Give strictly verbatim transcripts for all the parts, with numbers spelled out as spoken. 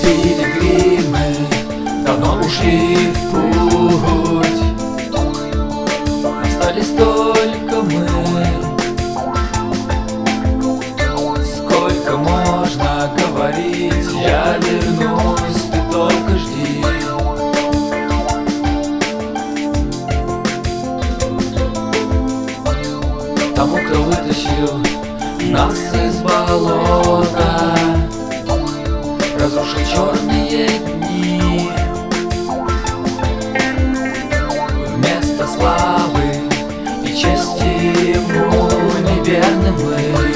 Пилигримы давно ушли в путь, остались только мы. Сколько можно говорить, я вернусь, ты только жди. Тому, кто вытащил нас из болота, разрушил черные дни, вместо славы и чести ему неверны мы.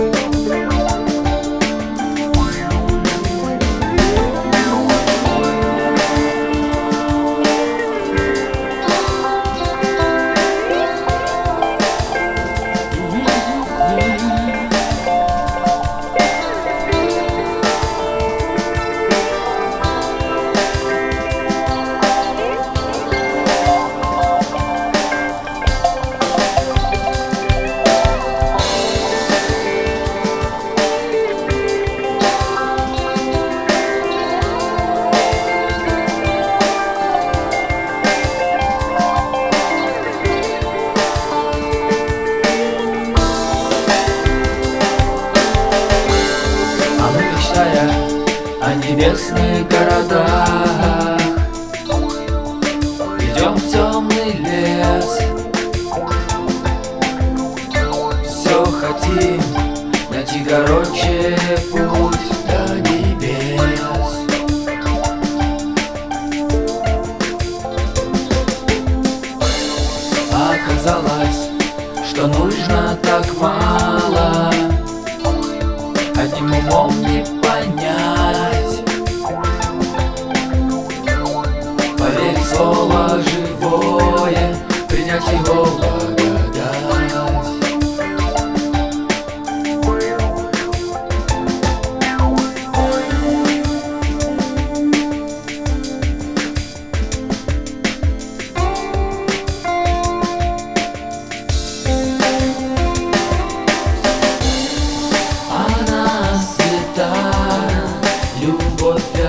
О небесных городах идем в темный лес, все хотим найти короче путь до небес. Оказалось, что нужно так мало, одним умом не понять. Поверить в слово живое, принять его благодать. Она свята, любовь.